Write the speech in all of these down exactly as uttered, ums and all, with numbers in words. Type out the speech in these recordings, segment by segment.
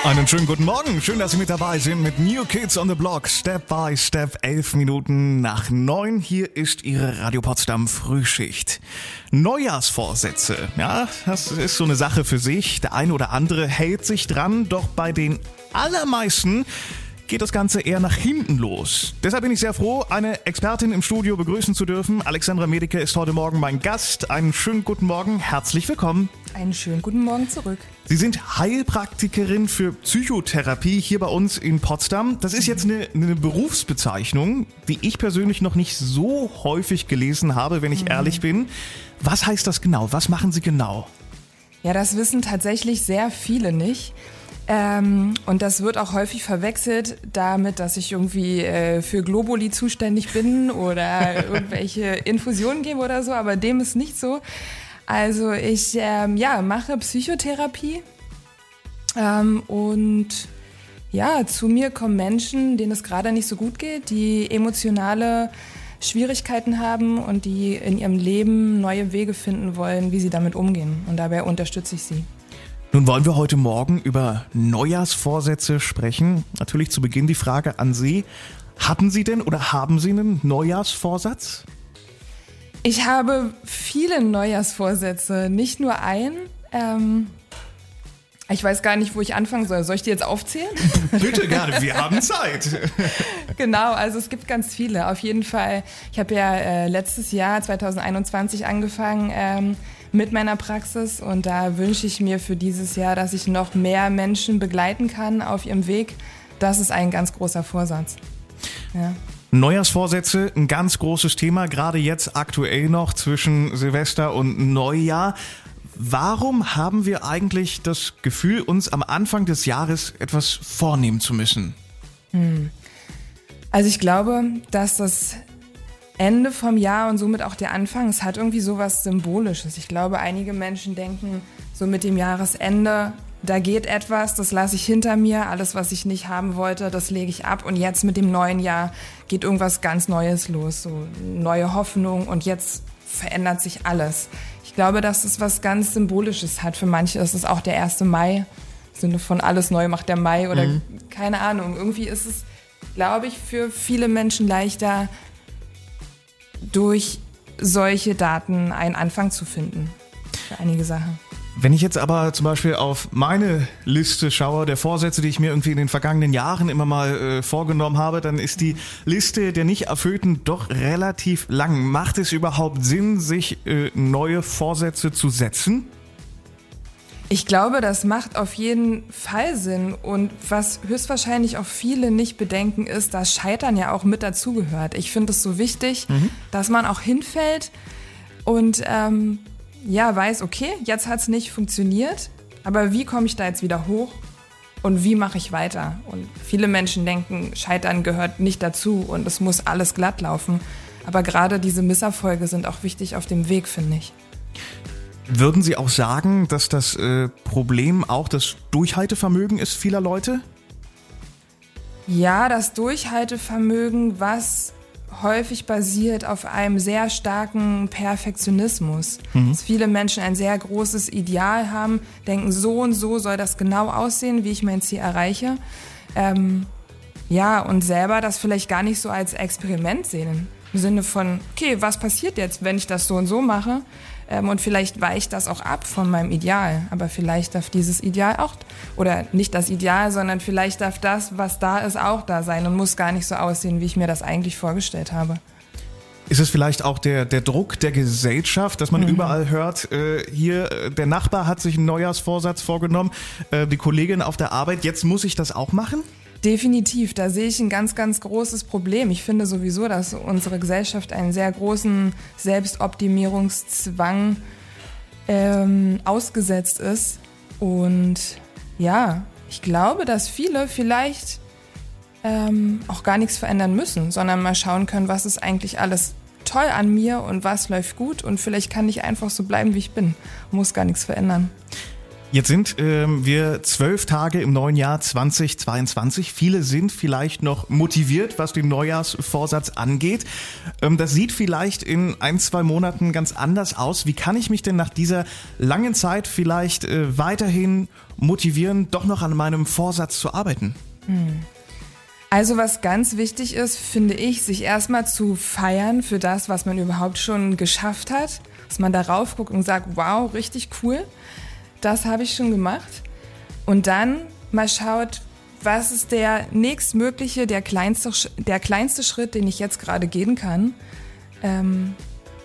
Einen schönen guten Morgen. Schön, dass Sie mit dabei sind mit New Kids on the Block. Step by Step, elf Minuten nach neun. Hier ist Ihre Radio Potsdam Frühschicht. Neujahrsvorsätze. Ja, das ist so eine Sache für sich. Der eine oder andere hält sich dran, doch bei den allermeisten geht das Ganze eher nach hinten los. Deshalb bin ich sehr froh, eine Expertin im Studio begrüßen zu dürfen. Alexandra Medeke ist heute Morgen mein Gast. Einen schönen guten Morgen. Herzlich willkommen. Einen schönen guten Morgen zurück. Sie sind Heilpraktikerin für Psychotherapie hier bei uns in Potsdam. Das ist jetzt eine, eine Berufsbezeichnung, die ich persönlich noch nicht so häufig gelesen habe, wenn ich mhm. ehrlich bin. Was heißt das genau? Was machen Sie genau? Ja, das wissen tatsächlich sehr viele nicht. Ähm, und das wird auch häufig verwechselt damit, dass ich irgendwie äh, für Globuli zuständig bin oder irgendwelche Infusionen gebe oder so, aber dem ist nicht so. Also ich ähm, ja, mache Psychotherapie ähm, und ja, zu mir kommen Menschen, denen es gerade nicht so gut geht, die emotionale Schwierigkeiten haben und die in ihrem Leben neue Wege finden wollen, wie sie damit umgehen. Und dabei unterstütze ich sie. Nun wollen wir heute Morgen über Neujahrsvorsätze sprechen. Natürlich zu Beginn die Frage an Sie. Hatten Sie denn oder haben Sie einen Neujahrsvorsatz? Ich habe viele Neujahrsvorsätze, nicht nur einen. Ähm, ich weiß gar nicht, wo ich anfangen soll. Soll ich die jetzt aufzählen? Bitte gerne, wir haben Zeit. Genau, also es gibt ganz viele. Auf jeden Fall, ich habe ja äh, letztes Jahr, zwanzig einundzwanzig, angefangen ähm, mit meiner Praxis. Und da wünsche ich mir für dieses Jahr, dass ich noch mehr Menschen begleiten kann auf ihrem Weg. Das ist ein ganz großer Vorsatz. Ja. Neujahrsvorsätze, ein ganz großes Thema, gerade jetzt aktuell noch zwischen Silvester und Neujahr. Warum haben wir eigentlich das Gefühl, uns am Anfang des Jahres etwas vornehmen zu müssen? Hm. Also ich glaube, dass das Ende vom Jahr und somit auch der Anfang, es hat irgendwie sowas Symbolisches. Ich glaube, einige Menschen denken so mit dem Jahresende, da geht etwas, das lasse ich hinter mir, alles, was ich nicht haben wollte, das lege ich ab und jetzt mit dem neuen Jahr geht irgendwas ganz Neues los, so neue Hoffnung und jetzt verändert sich alles. Ich glaube, dass es was ganz Symbolisches hat. Für manche ist es auch der erste Mai, im Sinne von alles neu macht der Mai oder mhm. keine Ahnung. Irgendwie ist es, glaube ich, für viele Menschen leichter, durch solche Daten einen Anfang zu finden für einige Sachen. Wenn ich jetzt aber zum Beispiel auf meine Liste schaue, der Vorsätze, die ich mir irgendwie in den vergangenen Jahren immer mal äh, vorgenommen habe, dann ist die Liste der nicht erfüllten doch relativ lang. Macht es überhaupt Sinn, sich äh, neue Vorsätze zu setzen? Ich glaube, das macht auf jeden Fall Sinn. Und was höchstwahrscheinlich auch viele nicht bedenken, ist, dass Scheitern ja auch mit dazugehört. Ich finde es so wichtig, mhm. dass man auch hinfällt und ähm, ja, weiß, okay, jetzt hat es nicht funktioniert, aber wie komme ich da jetzt wieder hoch und wie mache ich weiter? Und viele Menschen denken, Scheitern gehört nicht dazu und es muss alles glatt laufen. Aber gerade diese Misserfolge sind auch wichtig auf dem Weg, finde ich. Würden Sie auch sagen, dass das äh, Problem auch das Durchhaltevermögen ist vieler Leute? Ja, das Durchhaltevermögen, was häufig basiert auf einem sehr starken Perfektionismus. Mhm. Dass viele Menschen ein sehr großes Ideal haben, denken, so und so soll das genau aussehen, wie ich mein Ziel erreiche. Ähm, ja, und selber das vielleicht gar nicht so als Experiment sehen. Im Sinne von, okay, was passiert jetzt, wenn ich das so und so mache? Ähm, und vielleicht weicht das auch ab von meinem Ideal. Aber vielleicht darf dieses Ideal auch, oder nicht das Ideal, sondern vielleicht darf das, was da ist, auch da sein und muss gar nicht so aussehen, wie ich mir das eigentlich vorgestellt habe. Ist es vielleicht auch der, der Druck der Gesellschaft, dass man mhm. überall hört, äh, hier, äh, der Nachbar hat sich einen Neujahrsvorsatz vorgenommen, äh, die Kollegin auf der Arbeit, jetzt muss ich das auch machen? Definitiv, da sehe ich ein ganz, ganz großes Problem. Ich finde sowieso, dass unsere Gesellschaft einen sehr großen Selbstoptimierungszwang ähm, ausgesetzt ist. Und ja, ich glaube, dass viele vielleicht ähm, auch gar nichts verändern müssen, sondern mal schauen können, was ist eigentlich alles toll an mir und was läuft gut. Und vielleicht kann ich einfach so bleiben, wie ich bin. Muss gar nichts verändern. Jetzt sind ähm, wir zwölf Tage im neuen Jahr zweitausendzweiundzwanzig. Viele sind vielleicht noch motiviert, was den Neujahrsvorsatz angeht. Ähm, das sieht vielleicht in ein, zwei Monaten ganz anders aus. Wie kann ich mich denn nach dieser langen Zeit vielleicht äh, weiterhin motivieren, doch noch an meinem Vorsatz zu arbeiten? Hm. Also was ganz wichtig ist, finde ich, sich erstmal zu feiern für das, was man überhaupt schon geschafft hat. Dass man darauf guckt und sagt, wow, richtig cool. Das habe ich schon gemacht. Und dann mal schaut, was ist der nächstmögliche, der kleinste, der kleinste Schritt, den ich jetzt gerade gehen kann. Ähm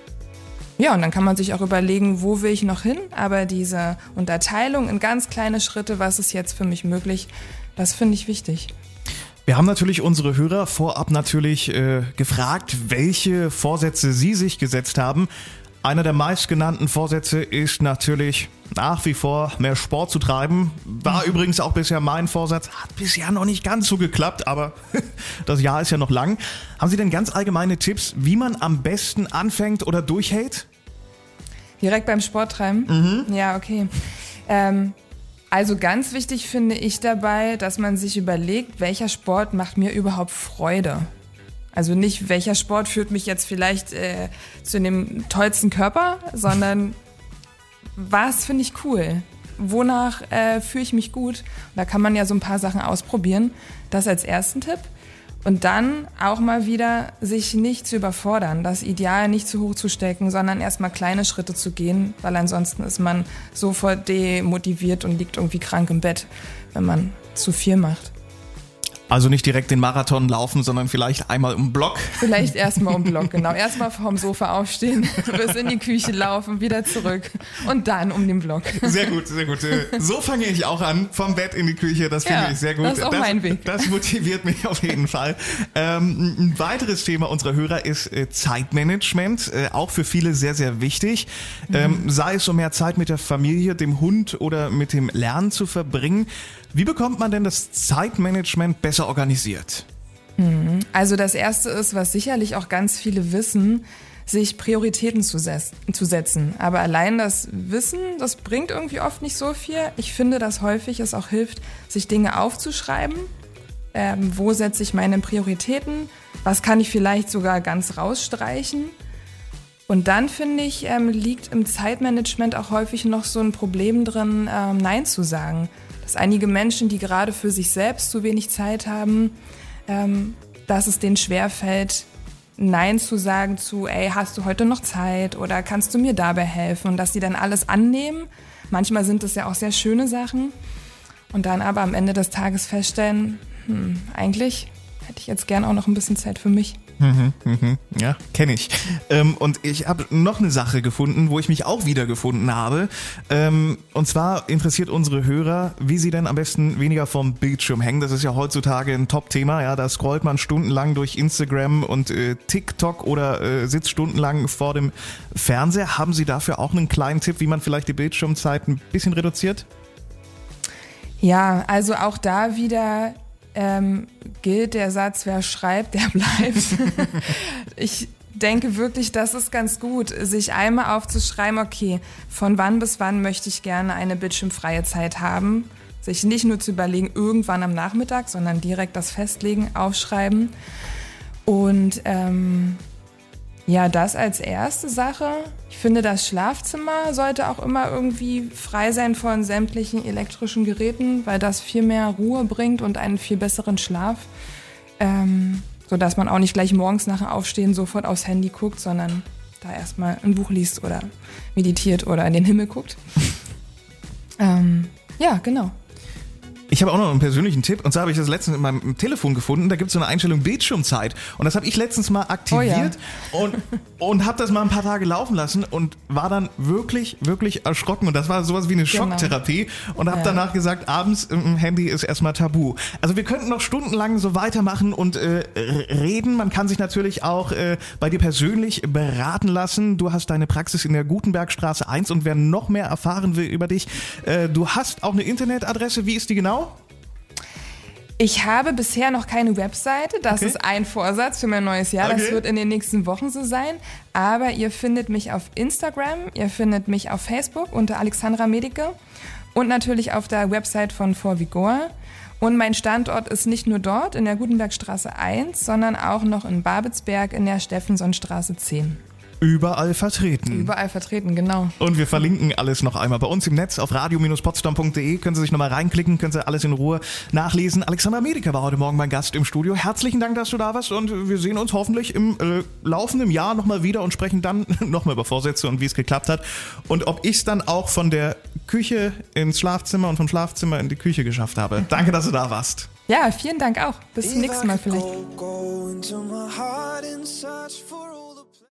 ja, und dann kann man sich auch überlegen, wo will ich noch hin. Aber diese Unterteilung in ganz kleine Schritte, was ist jetzt für mich möglich, das finde ich wichtig. Wir haben natürlich unsere Hörer vorab natürlich äh, gefragt, welche Vorsätze sie sich gesetzt haben. Einer der meistgenannten Vorsätze ist natürlich nach wie vor mehr Sport zu treiben. War mhm. übrigens auch bisher mein Vorsatz. Hat bisher noch nicht ganz so geklappt, aber das Jahr ist ja noch lang. Haben Sie denn ganz allgemeine Tipps, wie man am besten anfängt oder durchhält? Direkt beim Sport treiben? Mhm. Ja, okay. Ähm, also ganz wichtig finde ich dabei, dass man sich überlegt, welcher Sport macht mir überhaupt Freude. Also nicht, welcher Sport führt mich jetzt vielleicht äh, zu dem tollsten Körper, sondern was finde ich cool? Wonach äh, fühle ich mich gut? Und da kann man ja so ein paar Sachen ausprobieren. Das als ersten Tipp. Und dann auch mal wieder sich nicht zu überfordern, das Ideal nicht zu hoch zu stecken, sondern erstmal kleine Schritte zu gehen, weil ansonsten ist man sofort demotiviert und liegt irgendwie krank im Bett, wenn man zu viel macht. Also nicht direkt den Marathon laufen, sondern vielleicht einmal um den Block. Vielleicht erstmal um den Block, genau. Erstmal vom Sofa aufstehen, bis in die Küche laufen, wieder zurück und dann um den Block. Sehr gut, sehr gut. So fange ich auch an, vom Bett in die Küche, das finde ja, ich sehr gut. Das ist auch das, mein Weg. Das motiviert mich auf jeden Fall. Ähm, ein weiteres Thema unserer Hörer ist äh, Zeitmanagement, äh, auch für viele sehr, sehr wichtig. Mhm. Ähm, sei es um mehr Zeit mit der Familie, dem Hund oder mit dem Lernen zu verbringen. Wie bekommt man denn das Zeitmanagement besser organisiert? Also das Erste ist, was sicherlich auch ganz viele wissen, sich Prioritäten zu, ses- zu setzen. Aber allein das Wissen, das bringt irgendwie oft nicht so viel. Ich finde, dass häufig es auch hilft, sich Dinge aufzuschreiben. Ähm, wo setze ich meine Prioritäten? Was kann ich vielleicht sogar ganz rausstreichen? Und dann, finde ich, ähm, liegt im Zeitmanagement auch häufig noch so ein Problem drin, ähm, Nein zu sagen. Dass einige Menschen, die gerade für sich selbst zu wenig Zeit haben, ähm, dass es denen schwerfällt, Nein zu sagen zu, ey, hast du heute noch Zeit oder kannst du mir dabei helfen? Und dass sie dann alles annehmen. Manchmal sind es ja auch sehr schöne Sachen. Und dann aber am Ende des Tages feststellen, hm, eigentlich hätte ich jetzt gern auch noch ein bisschen Zeit für mich. Mhm, mhm, ja, kenne ich. Ähm, und ich habe noch eine Sache gefunden, wo ich mich auch wiedergefunden habe. Ähm, und zwar interessiert unsere Hörer, wie sie denn am besten weniger vom Bildschirm hängen. Das ist ja heutzutage ein Top-Thema. Ja, da scrollt man stundenlang durch Instagram und äh, TikTok oder äh, sitzt stundenlang vor dem Fernseher. Haben Sie dafür auch einen kleinen Tipp, wie man vielleicht die Bildschirmzeit ein bisschen reduziert? Ja, also auch da wieder ähm, gilt der Satz, wer schreibt, der bleibt. Ich denke wirklich, das ist ganz gut, sich einmal aufzuschreiben, okay, von wann bis wann möchte ich gerne eine bildschirmfreie Zeit haben. Sich nicht nur zu überlegen, irgendwann am Nachmittag, sondern direkt das festlegen, aufschreiben. Und ähm, ja, das als erste Sache. Ich finde, das Schlafzimmer sollte auch immer irgendwie frei sein von sämtlichen elektrischen Geräten, weil das viel mehr Ruhe bringt und einen viel besseren Schlaf. Ähm, sodass man auch nicht gleich morgens nach dem Aufstehen sofort aufs Handy guckt, sondern da erstmal ein Buch liest oder meditiert oder in den Himmel guckt. ähm, ja, genau. Ich habe auch noch einen persönlichen Tipp, und zwar habe ich das letztens in meinem Telefon gefunden, da gibt es so eine Einstellung Bildschirmzeit und das habe ich letztens mal aktiviert oh ja. und, und habe das mal ein paar Tage laufen lassen und war dann wirklich, wirklich erschrocken und das war sowas wie eine genau. Schocktherapie und habe ja. danach gesagt, abends im Handy ist erstmal tabu. Also wir könnten noch stundenlang so weitermachen und äh, reden, man kann sich natürlich auch äh, bei dir persönlich beraten lassen, du hast deine Praxis in der Gutenbergstraße eins und wer noch mehr erfahren will über dich, äh, du hast auch eine Internetadresse, wie ist die genau? Ich habe bisher noch keine Webseite, das okay. ist ein Vorsatz für mein neues Jahr, okay. das wird in den nächsten Wochen so sein, aber ihr findet mich auf Instagram, ihr findet mich auf Facebook unter Alexandra Medike und natürlich auf der Website von For Vigor. Und mein Standort ist nicht nur dort in der Gutenbergstraße eins, sondern auch noch in Babelsberg in der Steffensonstraße zehn. Überall vertreten. Überall vertreten, genau. Und wir verlinken alles noch einmal bei uns im Netz auf radio Bindestrich potsdam punkt de. Können Sie sich nochmal reinklicken, können Sie alles in Ruhe nachlesen. Alexandra Medeke war heute Morgen mein Gast im Studio. Herzlichen Dank, dass du da warst und wir sehen uns hoffentlich im äh, laufenden Jahr nochmal wieder und sprechen dann nochmal über Vorsätze und wie es geklappt hat. Und ob ich es dann auch von der Küche ins Schlafzimmer und vom Schlafzimmer in die Küche geschafft habe. Danke, dass du da warst. Ja, vielen Dank auch. Bis zum nächsten Mal vielleicht.